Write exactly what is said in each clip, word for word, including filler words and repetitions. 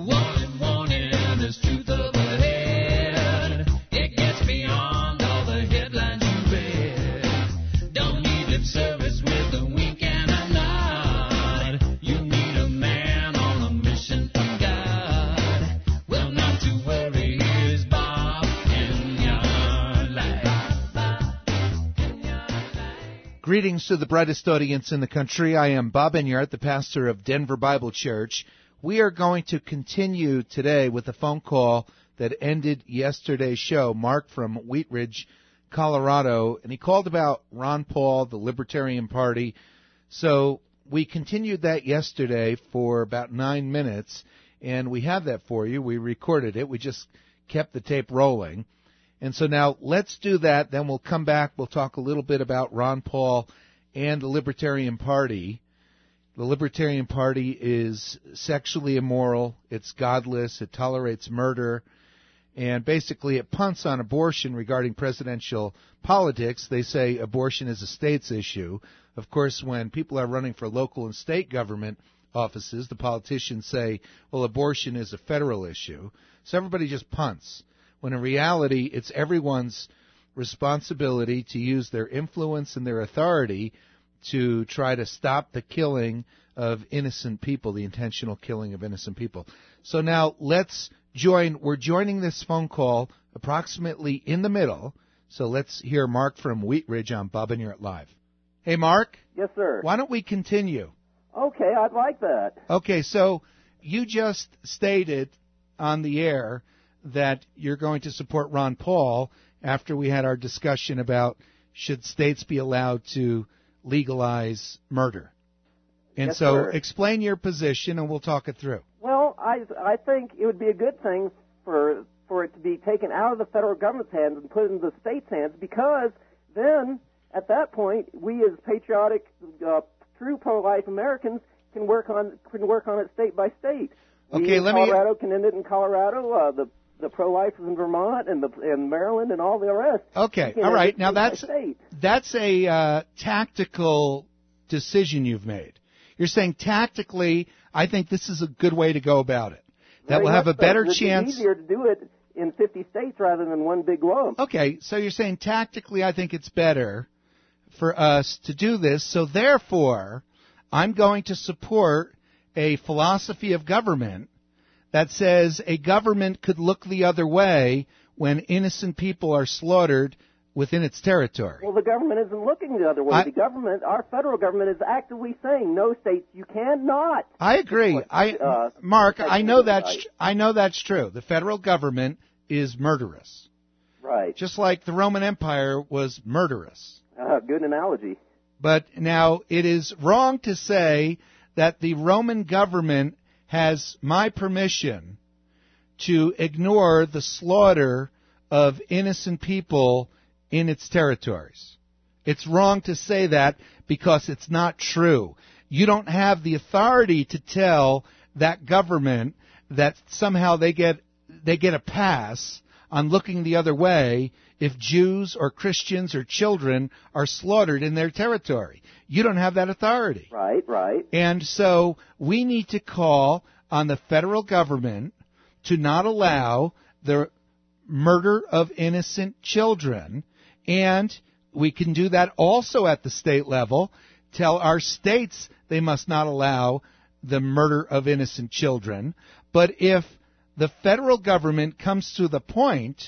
Warning, warning, there's truth up ahead. It gets beyond all the headlines you read. Don't need lip service with a wink and a nod. You need a man on a mission from God. Well, not to worry, here's Bob in your life. Greetings to the brightest audience in the country. I am Bob Enyart, the pastor of Denver Bible Church. We are going to continue today with a phone call that ended yesterday's show. Mark from Wheat Ridge, Colorado, and he called about Ron Paul, the Libertarian Party. So we continued that yesterday for about nine minutes, and we have that for you. We recorded it. We just kept the tape rolling. And so now let's do that. Then we'll come back. We'll talk a little bit about Ron Paul and the Libertarian Party. The Libertarian Party is sexually immoral, it's godless, it tolerates murder, and basically it punts on abortion regarding presidential politics. They say abortion is a state's issue. Of course, when people are running for local and state government offices, the politicians say, well, abortion is a federal issue. So everybody just punts, when in reality it's everyone's responsibility to use their influence and their authority to try to stop the killing of innocent people, the intentional killing of innocent people. So now let's join, we're joining this phone call approximately in the middle, so let's hear Mark from Wheat Ridge on Bob Enyart Live. Hey, Mark? Yes, sir. Why don't we continue? Okay, I'd like that. Okay, so you just stated on the air that you're going to support Ron Paul after we had our discussion about should states be allowed to legalize murder. And yes, so sir. Explain your position and we'll talk it through. Well, I I think it would be a good thing for for it to be taken out of the federal government's hands and put in the state's hands, because then at that point we as patriotic, uh, true pro-life Americans can work on can work on it state by state. Okay, we in let Colorado me. can end it in Colorado. Uh, the the pro-lifers in Vermont and the and Maryland and all the rest. Okay, all right. Now that's that's a uh, tactical decision you've made. You're saying tactically, I think this is a good way to go about it. That Very will have a so. better It's chance. It's easier to do it in fifty states rather than one big lump. Okay, so you're saying tactically, I think it's better for us to do this. So therefore, I'm going to support a philosophy of government that says a government could look the other way when innocent people are slaughtered within its territory. Well, the government isn't looking the other way. I, the government, our federal government, is actively saying, no, states, you cannot. I agree. I, uh, Mark, I know that's right. I know that's true. The federal government is murderous. Right. Just like the Roman Empire was murderous. Uh, good analogy. But now it is wrong to say that the Roman government has my permission to ignore the slaughter of innocent people in its territories. It's wrong to say that because it's not true. You don't have the authority to tell that government that somehow they get they get a pass on looking the other way if Jews or Christians or children are slaughtered in their territory. You don't have that authority. Right, right. And so we need to call on the federal government to not allow the murder of innocent children, and we can do that also at the state level. Tell our states they must not allow the murder of innocent children. But if the federal government comes to the point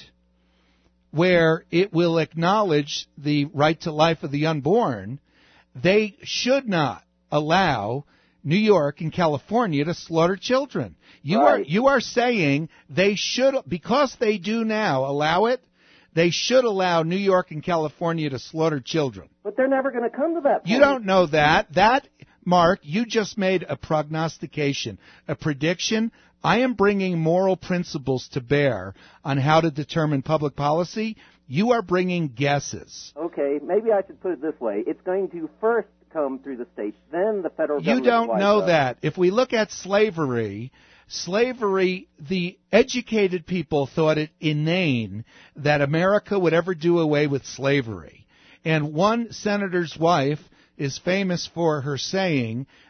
where it will acknowledge the right to life of the unborn, they should not allow New York and California to slaughter children. You right. are you are saying they should, because they do now allow it, they should allow New York and California to slaughter children. But they're never going to come to that point. You don't know that. That, Mark, you just made a prognostication, a prediction. I am bringing moral principles to bear on how to determine public policy. You are bringing guesses. Okay, maybe I should put it this way. It's going to first come through the states, then the federal government. You don't know up. that. If we look at slavery, slavery, the educated people thought it inane that America would ever do away with slavery. And one senator's wife is famous for her saying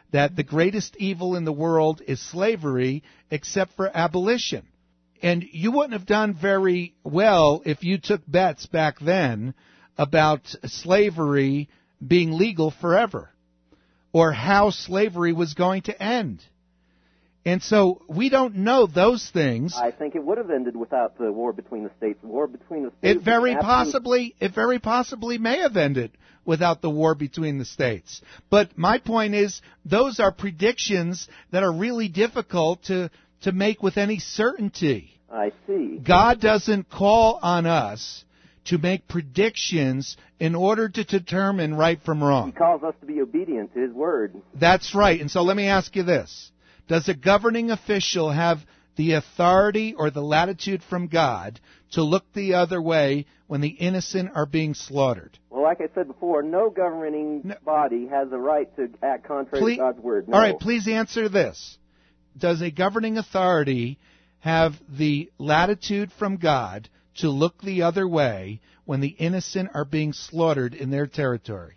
that the greatest evil in the world is slavery, except for abolition. And you wouldn't have done very well if you took bets back then about slavery being legal forever, or how slavery was going to end. And so we don't know those things. I think it would have ended without the war between the states. The war between the states. It very absolute... possibly, it very possibly may have ended without the war between the states. But my point is, those are predictions that are really difficult to, to make with any certainty. I see. God doesn't call on us to make predictions in order to determine right from wrong. He calls us to be obedient to His word. That's right. And so let me ask you this. Does a governing official have the authority or the latitude from God to look the other way when the innocent are being slaughtered? Well, like I said before, no governing no. body has the right to act contrary please, to God's word. No. All right, please answer this. Does a governing authority have the latitude from God to look the other way when the innocent are being slaughtered in their territory?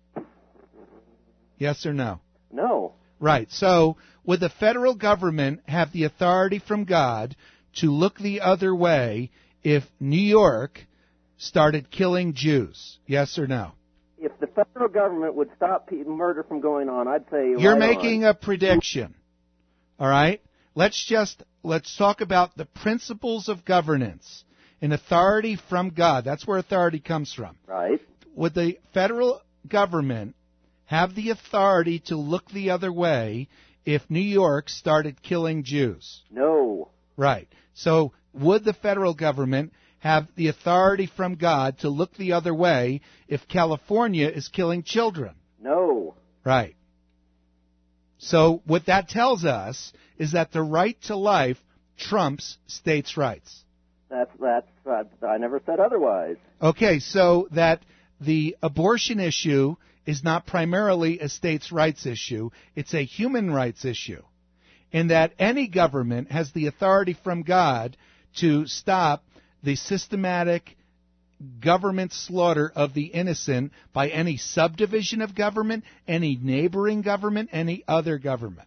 Yes or no? No. Right. So, would the federal government have the authority from God to look the other way if New York started killing Jews? Yes or no? If the federal government would stop murder from going on, I'd say You're right making on. a prediction. All right? Let's just let's talk about the principles of governance. An authority from God. That's where authority comes from. Right. Would the federal government have the authority to look the other way if New York started killing Jews? No. Right. So would the federal government have the authority from God to look the other way if California is killing children? No. Right. So what that tells us is that the right to life trumps states' rights. That's that's uh, I never said otherwise. Okay, so that the abortion issue is not primarily a states' rights issue, it's a human rights issue. And that any government has the authority from God to stop the systematic government slaughter of the innocent by any subdivision of government, any neighboring government, any other government.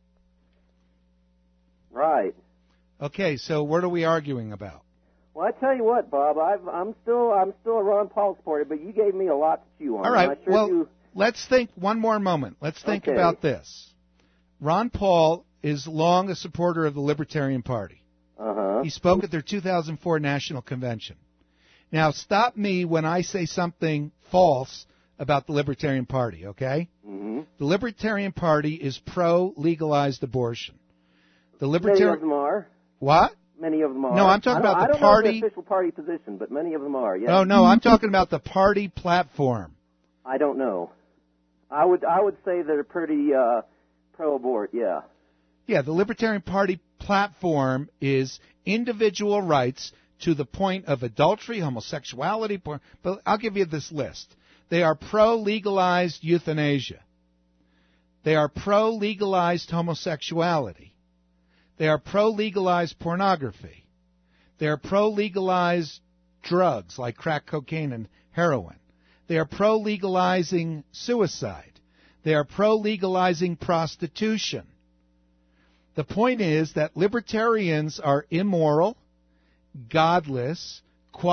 Right. Okay, so what are we arguing about? Well, I tell you what, Bob, I've, I'm still I'm still a Ron Paul supporter, but you gave me a lot to chew on. All right. I sure well, do... let's think one more moment. Let's think okay. about this. Ron Paul is long a supporter of the Libertarian Party. Uh-huh. He spoke at their two thousand four National Convention. Now, stop me when I say something false about the Libertarian Party, okay? Mm-hmm. The Libertarian Party is pro-legalized abortion. The Libertarian... Many of them are. What? Many of them are. No, I'm talking about the I don't party... know the official party position, but many of them are, yes. Oh, no, I'm talking about the party platform. I don't know. I would I would say they're pretty uh, pro-abort, yeah. Yeah, the Libertarian Party platform is individual rights to the point of adultery, homosexuality, porn. But I'll give you this list. They are pro-legalized euthanasia. They are pro-legalized homosexuality. They are pro-legalized pornography. They are pro-legalized drugs like crack cocaine and heroin. They are pro-legalizing suicide. They are pro-legalizing prostitution. The point is that libertarians are immoral, godless,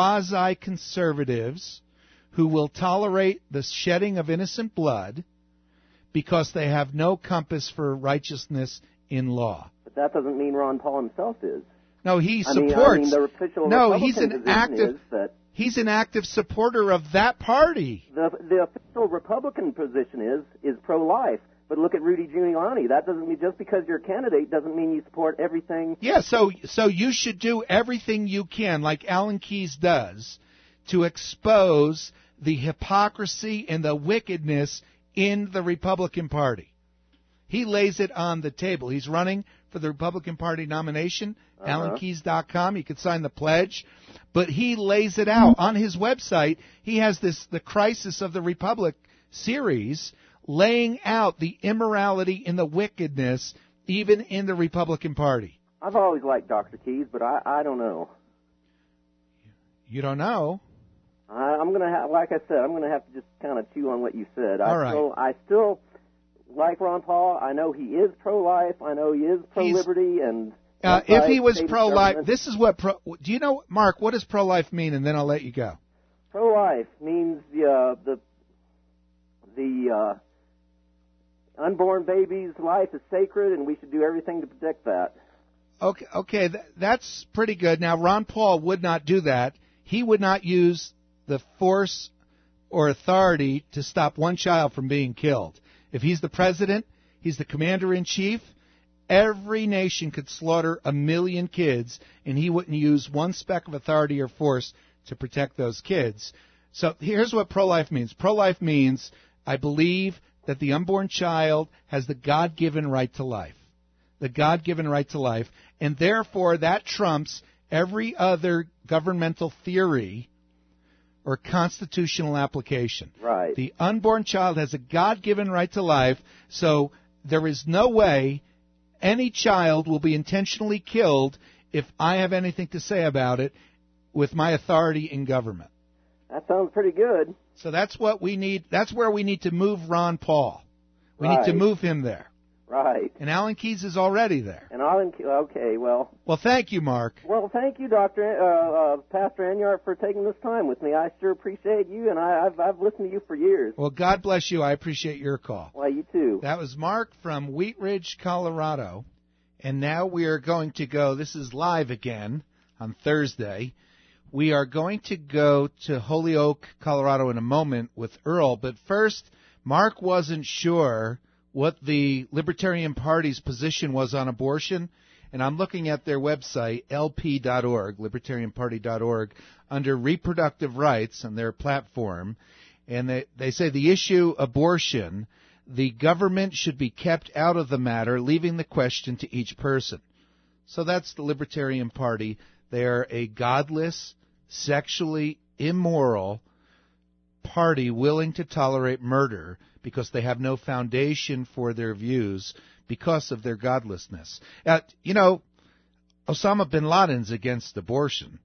quasi-conservatives who will tolerate the shedding of innocent blood because they have no compass for righteousness in law. But that doesn't mean Ron Paul himself is. No, he I supports. Mean, I mean, the official no, Republican he's an position active. is that He's an active supporter of that party. The the official Republican position is is pro-life. But look at Rudy Giuliani. That doesn't mean just because you're a candidate doesn't mean you support everything. Yeah, so so you should do everything you can, like Alan Keyes does, to expose the hypocrisy and the wickedness in the Republican Party. He lays it on the table. He's running for the Republican Party nomination, uh-huh. alan keyes dot com. You can sign the pledge. But he lays it out. On his website, he has this the Crisis of the Republic series laying out the immorality and the wickedness even in the Republican Party. I've always liked Doctor Keyes, but I, I don't know. You don't know? I, I'm going to have, like I said, I'm going to have to just kind of chew on what you said. All I right. Still, I still, like Ron Paul. I know he is pro-life. I know he is pro-liberty. And uh, if he was pro-life, this is what pro. Do you know, Mark? What does pro-life mean? And then I'll let you go. Pro-life means the uh, the the uh, unborn baby's life is sacred, and we should do everything to protect that. Okay, okay, th- that's pretty good. Now, Ron Paul would not do that. He would not use the force or authority to stop one child from being killed. If he's the president, he's the commander-in-chief, every nation could slaughter a million kids, and he wouldn't use one speck of authority or force to protect those kids. So here's what pro-life means. Pro-life means I believe that the unborn child has the God-given right to life. The God-given right to life, and therefore that trumps every other governmental theory or constitutional application. Right. The unborn child has a God-given right to life, so there is no way any child will be intentionally killed if I have anything to say about it with my authority in government. That sounds pretty good. So that's what we need. That's where we need to move Ron Paul. We right. need to move him there. Right. And Alan Keyes is already there. And Alan, okay, well. Well, thank you, Mark. Well, thank you, Doctor Uh, uh, Pastor Enyart, for taking this time with me. I sure appreciate you, and I, I've, I've listened to you for years. Well, God bless you. I appreciate your call. Well, you too. That was Mark from Wheat Ridge, Colorado. And now we are going to go, this is live again on Thursday. We are going to go to Holyoke, Colorado in a moment with Earl. But first, Mark wasn't sure what the Libertarian Party's position was on abortion, and I'm looking at their website, L P dot org, libertarian party dot org, under reproductive rights on their platform, and they, they say the issue abortion, the government should be kept out of the matter, leaving the question to each person. So that's the Libertarian Party. They are a godless, sexually immoral party willing to tolerate murder because they have no foundation for their views because of their godlessness. Uh, you know, Osama bin Laden's against abortion.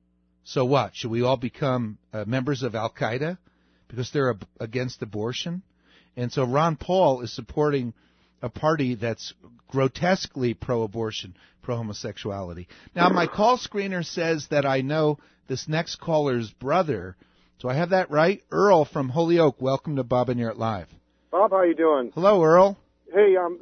So what? Should we all become uh, members of Al-Qaeda because they're ab- against abortion? And so Ron Paul is supporting a party that's grotesquely pro-abortion, pro-homosexuality. Now, my call screener says that I know this next caller's brother. Do I have that right? Earl from Holyoke, welcome to Bob and Enyart Live. Bob, how you doing? Hello, Earl. Hey, um,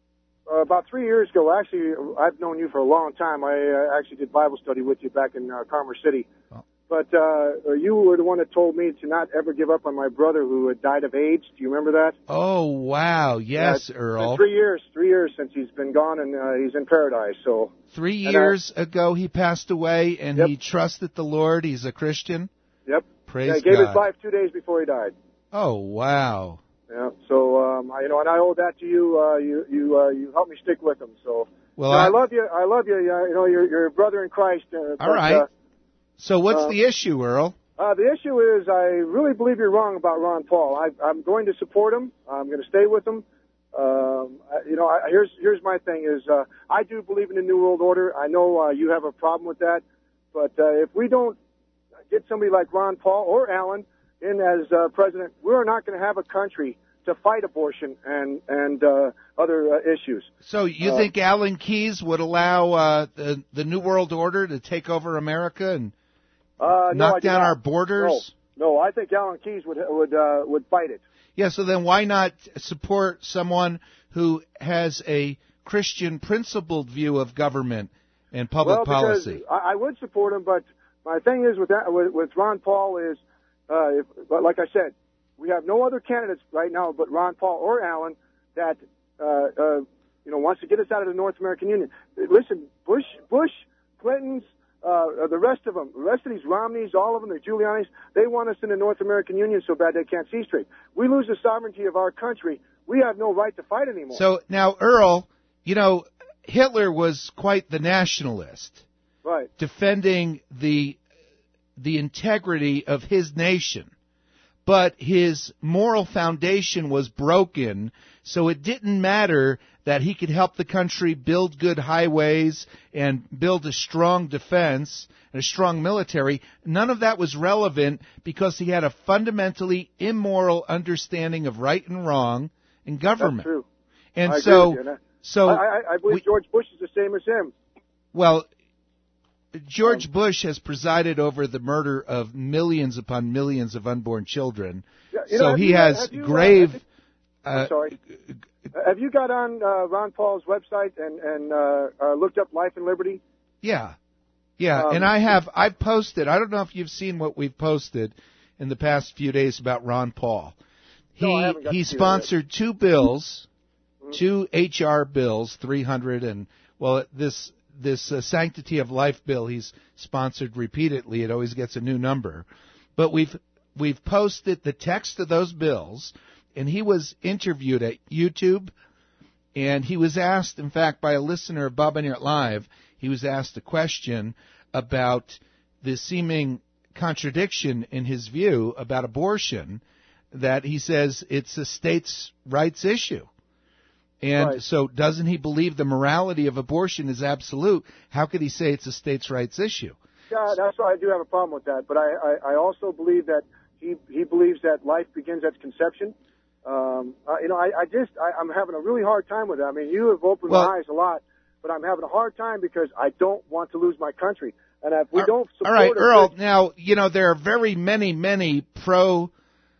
uh, about three years ago, actually, I've known you for a long time. I uh, actually did Bible study with you back in uh, Commerce City. Oh. But uh, you were the one that told me to not ever give up on my brother who had died of AIDS. Do you remember that? Oh, wow. Yes, yeah, Earl. Three years, three years since he's been gone, and uh, he's in paradise. So Three years I, ago he passed away, and yep. he trusted the Lord. He's a Christian. Yep. Praise yeah, he gave God. his life two days before he died. Oh, wow. Yeah. So um, I, you know, and I owe that to you. Uh, you you uh, you helped me stick with him. So well, I, I love you. I love you. Uh, you know, you're you're a brother in Christ. Uh, all but, right. Uh, so what's uh, the issue, Earl? Uh, the issue is I really believe you're wrong about Ron Paul. I, I'm going to support him. I'm going to stay with him. Um, I, you know, I, here's here's my thing is uh, I do believe in the New World Order. I know uh, you have a problem with that, but uh, if we don't get somebody like Ron Paul or Alan in as uh, president, we're not going to have a country to fight abortion and and uh, other uh, issues. So you uh, think Alan Keyes would allow uh, the the New World Order to take over America and uh, knock no, down not. our borders? No, no, I think Alan Keyes would would uh, would fight it. Yeah. So then why not support someone who has a Christian principled view of government and public well, policy? I, I would support him, but my thing is with that with, with Ron Paul is, uh, if, but like I said, we have no other candidates right now but Ron Paul or Alan that uh, uh, you know wants to get us out of the North American Union. Listen, Bush, Bush, Clinton's, uh, the rest of them, the rest of these Romneys, all of them, the Giulianis, they want us in the North American Union so bad they can't see straight. We lose the sovereignty of our country. We have no right to fight anymore. So now, Earl, you know, Hitler was quite the nationalist, right? Defending the the integrity of his nation. But his moral foundation was broken, so it didn't matter that he could help the country build good highways and build a strong defense and a strong military. None of that was relevant because he had a fundamentally immoral understanding of right and wrong in government. That's true. And I agree so, with you, and I, so I, I, I believe we, George Bush is the same as him. Well, George Bush has presided over the murder of millions upon millions of unborn children. Yeah, you so know, he you, has have you, grave. Uh, have you, I'm sorry. Have you got on uh, Ron Paul's website and, and uh, uh, looked up Life and Liberty? Yeah, yeah, Um, and I have. I've posted. I don't know if you've seen what we've posted in the past few days about Ron Paul. He No, I haven't got he to see that sponsored two bills, Mhm. two H R bills, three hundred and well this this uh, Sanctity of Life bill he's sponsored repeatedly. It always gets a new number, but we've we've posted the text of those bills, and he was interviewed at YouTube, and he was asked, in fact, by a listener of Bob and Earl Live, he was asked a question about the seeming contradiction in his view about abortion, that he says it's a states' rights issue. And Right. so doesn't he believe the morality of abortion is absolute? How could he say it's a states' rights issue? Yeah, that's why I do have a problem with that. But I, I, I also believe that he he believes that life begins at conception. Um, uh, you know, I, I just I, I'm having a really hard time with that. I mean, you have opened Well, my eyes a lot, but I'm having a hard time because I don't want to lose my country. And if we All- don't support All right, a Earl, good- now, you know, there are very many, many pro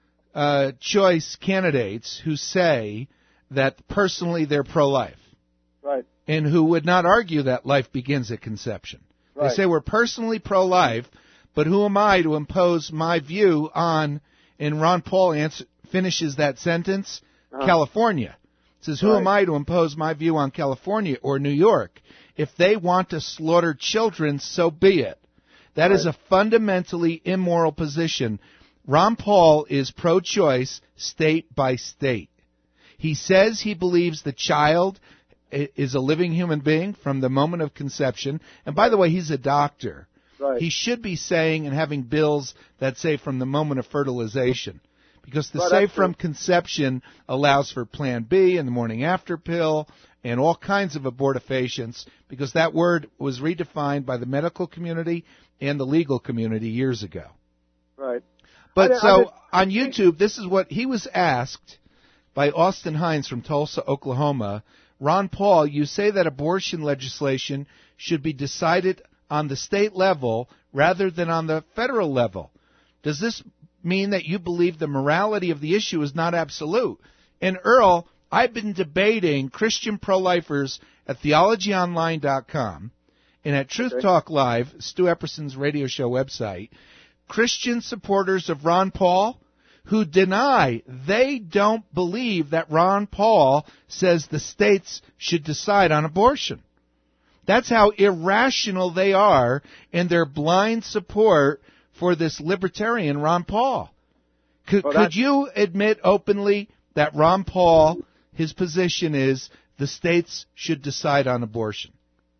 uh, choice candidates who say that personally they're pro-life right, and who would not argue that life begins at conception. right, They say we're personally pro-life, but who am I to impose my view on, and Ron Paul answer, finishes that sentence, Uh-huh. California. Says, who Right. am I to impose my view on California or New York? If they want to slaughter children, so be it. That is Right. a fundamentally immoral position. Ron Paul is pro-choice state by state. He says he believes the child i- is a living human being from the moment of conception. And by the way, he's a doctor. right. He should be saying and having bills that say from the moment of fertilization. Because the Well, say that's from true. conception allows for Plan B and the morning after pill and all kinds of abortifacients, because that word was redefined by the medical community and the legal community years ago. right. But I- I so just- on YouTube, this is what he was asked by Austin Hines from Tulsa, Oklahoma. Ron Paul, you say that abortion legislation should be decided on the state level rather than on the federal level. Does this mean that you believe the morality of the issue is not absolute? And Earl, I've been debating Christian pro-lifers at theology online dot com and at Truth Okay. Talk Live, Stu Epperson's radio show website, Christian supporters of Ron Paul who deny they don't believe that Ron Paul says the states should decide on abortion. That's how irrational they are in their blind support for this libertarian Ron Paul. Could, Well, could that's- you admit openly that Ron Paul, his position is the states should decide on abortion?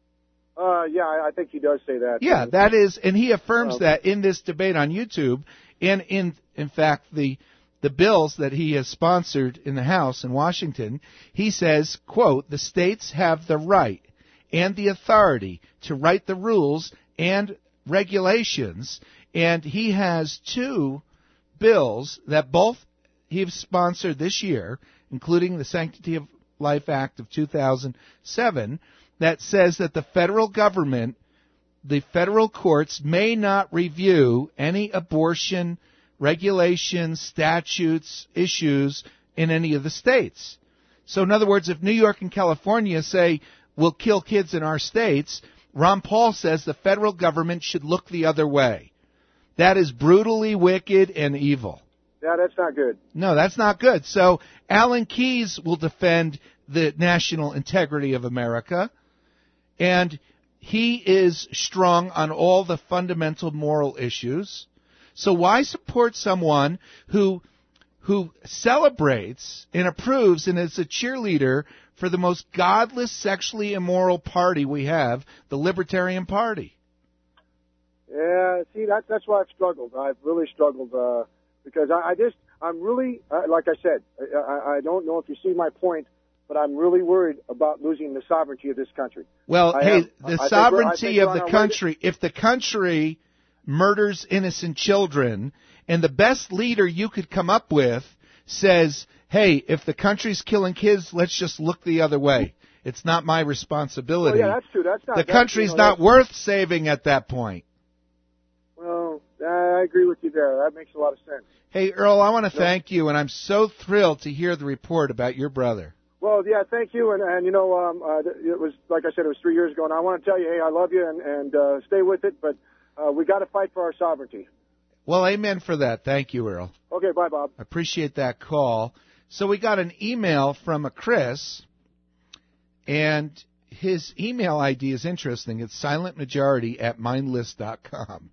Uh, yeah, I I think he does say that. Yeah, that is, and he affirms Um, that in this debate on YouTube, and in in fact the the bills that he has sponsored in the House in Washington. He says, "quote The states have the right and the authority to write the rules and regulations," and he has two bills that both he's sponsored this year, including the Sanctity of Life Act of two thousand seven. That says that the federal government, the federal courts, may not review any abortion regulations, statutes, issues in any of the states. So in other words, if New York and California say, we'll kill kids in our states, Ron Paul says the federal government should look the other way. That is brutally wicked and evil. Yeah, that's not good. No, that's not good. So Alan Keyes will defend the national integrity of America, and he is strong on all the fundamental moral issues. So why support someone who who celebrates and approves and is a cheerleader for the most godless, sexually immoral party we have, the Libertarian Party? Yeah, see, that's that's why I've struggled. I've really struggled uh, because I, I just, I'm really, uh, like I said, I, I don't know if you see my point, but I'm really worried about losing the sovereignty of this country. Well, I hey, am. the I think we're- I sovereignty think we're of on the our way country, if the country murders innocent children and the best leader you could come up with says, hey, if the country's killing kids, let's just look the other way. It's not my responsibility. Well, yeah, that's true. That's not. The that's, country's you know, not worth saving at that point. Well, I agree with you there. That makes a lot of sense. Hey, Earl, I want to thank you, and I'm so thrilled to hear the report about your brother. Well, yeah, thank you. And, and you know, um, uh, it was, like I said, it was three years ago, and I want to tell you, hey, I love you, and, and uh, stay with it, but uh, we got to fight for our sovereignty. Well, amen for that. Thank you, Earl. Okay, bye, Bob. I appreciate that call. So we got an email from a Chris, and his email I D is interesting. It's silentmajority at mindless dot com.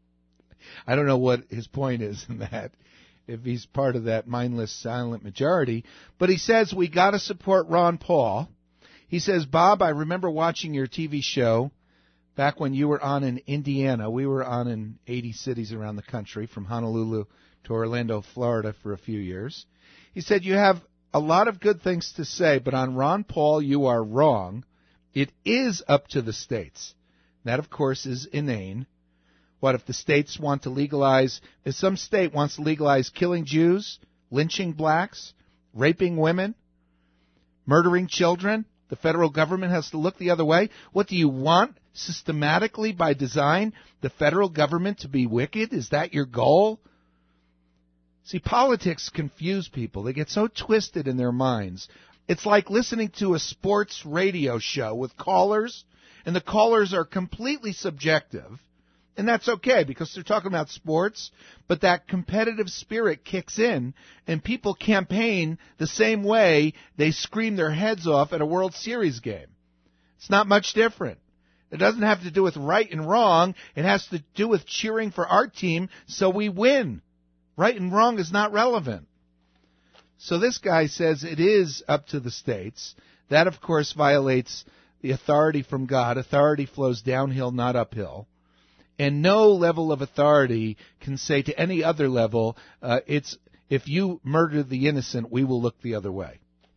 I don't know what his point is in that, if he's part of that mindless silent majority. But he says, we got to support Ron Paul. He says, Bob, I remember watching your T V show back when you were on in Indiana. We were on in eighty cities around the country, from Honolulu to Orlando, Florida, for a few years. He said, you have a lot of good things to say, but on Ron Paul, you are wrong. It is up to the states. That, of course, is inane. What if the states want to legalize, if some state wants to legalize killing Jews, lynching blacks, raping women, murdering children, the federal government has to look the other way? What do you want, systematically, by design, the federal government to be wicked? Is that your goal? See, politics confuse people. They get so twisted in their minds. It's like listening to a sports radio show with callers, and the callers are completely subjective. And that's okay, because they're talking about sports, but that competitive spirit kicks in, and people campaign the same way they scream their heads off at a World Series game. It's not much different. It doesn't have to do with right and wrong. It has to do with cheering for our team so we win. Right and wrong is not relevant. So this guy says it is up to the states. That, of course, violates the authority from God. Authority flows downhill, not uphill. And no level of authority can say to any other level, uh, it's if you murder the innocent, we will look the other way.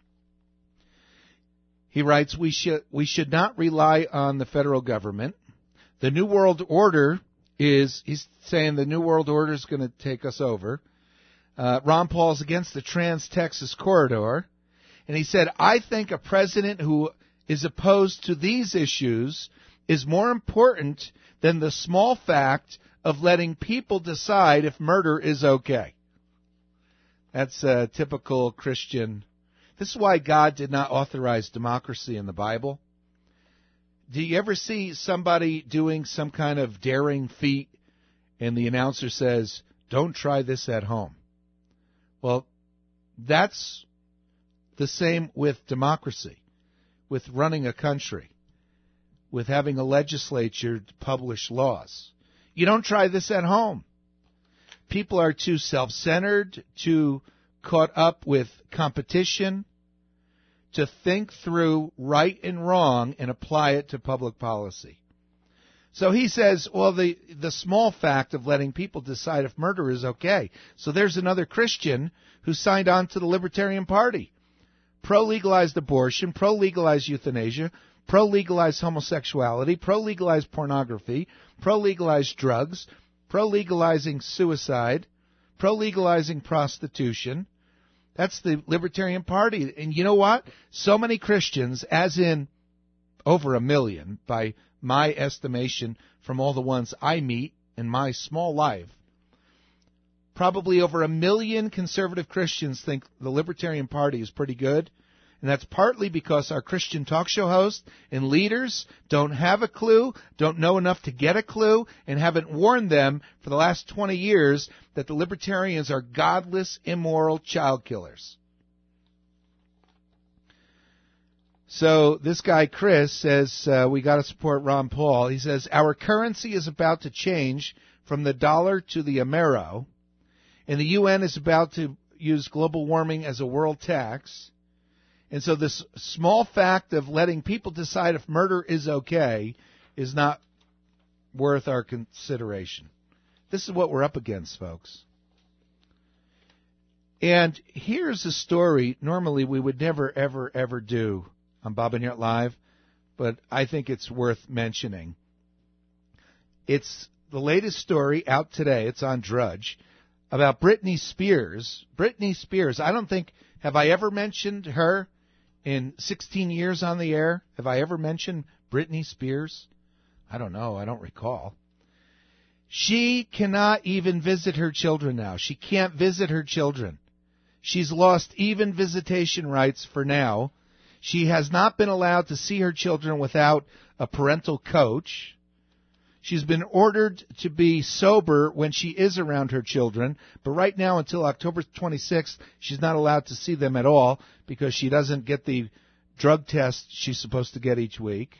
He writes, we should, we should not rely on the federal government. The New World Order is, he's saying the New World Order is going to take us over. Uh, Ron Paul's against the Trans-Texas Corridor. And he said, I think a president who is opposed to these issues is more important than the small fact of letting people decide if murder is okay. That's a typical Christian. This is why God did not authorize democracy in the Bible. Do you ever see somebody doing some kind of daring feat and the announcer says, don't try this at home? Well, that's the same with democracy, with running a country, with having a legislature publish laws. You don't try this at home. People are too self-centered, too caught up with competition to think through right and wrong and apply it to public policy. So he says, well, the, the small fact of letting people decide if murder is okay. So there's another Christian who signed on to the Libertarian Party. Pro-legalized abortion, pro-legalized euthanasia, pro-legalized homosexuality, pro-legalized pornography, pro-legalized drugs, pro-legalizing suicide, pro-legalizing prostitution. That's the Libertarian Party. And you know what? So many Christians, as in over a million by my estimation from all the ones I meet in my small life, probably over a million conservative Christians think the Libertarian Party is pretty good. And that's partly because our Christian talk show hosts and leaders don't have a clue, don't know enough to get a clue, and haven't warned them for the last twenty years that the libertarians are godless, immoral child killers. So this guy, Chris, says uh, we got to support Ron Paul. He says, our currency is about to change from the dollar to the Amero, and the U N is about to use global warming as a world tax. And so this small fact of letting people decide if murder is okay is not worth our consideration. This is what we're up against, folks. And here's a story normally we would never, ever, ever do on Bob and Yert Live, but I think it's worth mentioning. It's the latest story out today. It's on Drudge about Britney Spears. Britney Spears, I don't think... Have I ever mentioned her in sixteen years on the air? Have I ever mentioned Britney Spears? I don't know. I don't recall. She cannot even visit her children now. She can't visit her children. She's lost even visitation rights for now. She has not been allowed to see her children without a parental coach. She's been ordered to be sober when she is around her children, but right now until October twenty-sixth, she's not allowed to see them at all because she doesn't get the drug test she's supposed to get each week.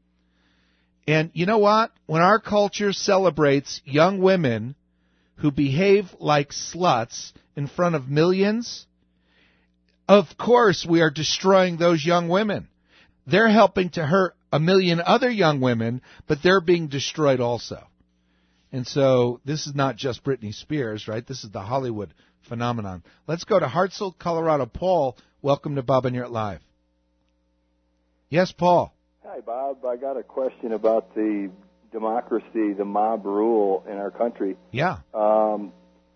And you know what? When our culture celebrates young women who behave like sluts in front of millions, of course we are destroying those young women. They're helping to hurt a million other young women, but they're being destroyed also. And so this is not just Britney Spears, right? This is the Hollywood phenomenon. Let's go to Hartselle, Colorado. Paul, welcome to Bob and You're Live. Yes, Paul. Hi, Bob. I got a question about the democracy, the mob rule in our country. Yeah. Um,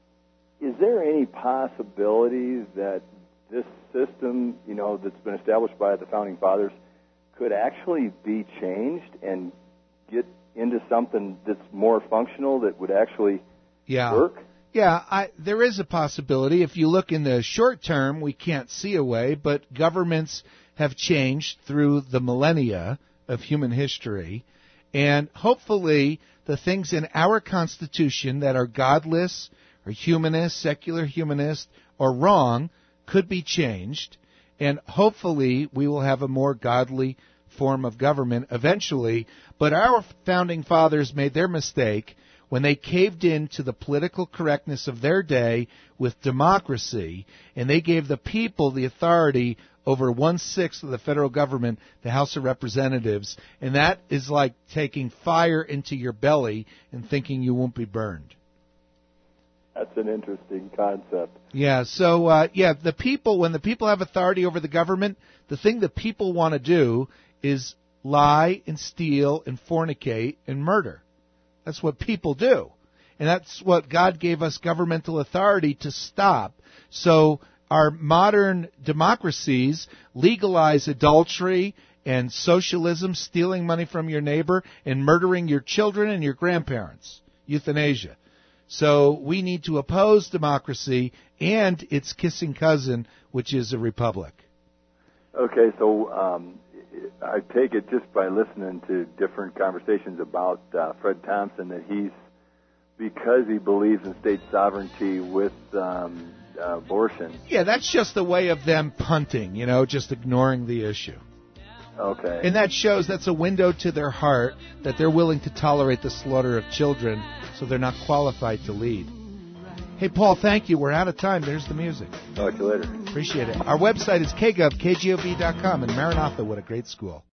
is there any possibility that this system, you know, that's been established by the Founding Fathers could actually be changed and get into something that's more functional that would actually yeah. work? Yeah, I, there is a possibility. If you look in the short term, we can't see a way, but governments have changed through the millennia of human history, and hopefully the things in our Constitution that are godless or humanist, secular humanist, or wrong could be changed, and hopefully we will have a more godly form of government eventually. But our Founding Fathers made their mistake when they caved in to the political correctness of their day with democracy, and they gave the people the authority over one-sixth of the federal government, the House of Representatives, and that is like taking fire into your belly and thinking you won't be burned. That's an interesting concept. Yeah, so, uh, yeah, the people, when the people have authority over the government, the thing that people want to do is lie and steal and fornicate and murder. That's what people do. And that's what God gave us governmental authority to stop. So our modern democracies legalize adultery and socialism, stealing money from your neighbor, and murdering your children and your grandparents, euthanasia. So we need to oppose democracy and its kissing cousin, which is a republic. Okay, so um, I take it just by listening to different conversations about uh, Fred Thompson that he's, because he believes in state sovereignty with um, uh, abortion. Yeah, that's just a way of them punting, you know, just ignoring the issue. Okay. And that shows that's a window to their heart, that they're willing to tolerate the slaughter of children, so they're not qualified to lead. Hey, Paul, thank you. We're out of time. There's the music. Talk to you later. Appreciate it. Our website is k gov, k gov dot com, and Maranatha, what a great school.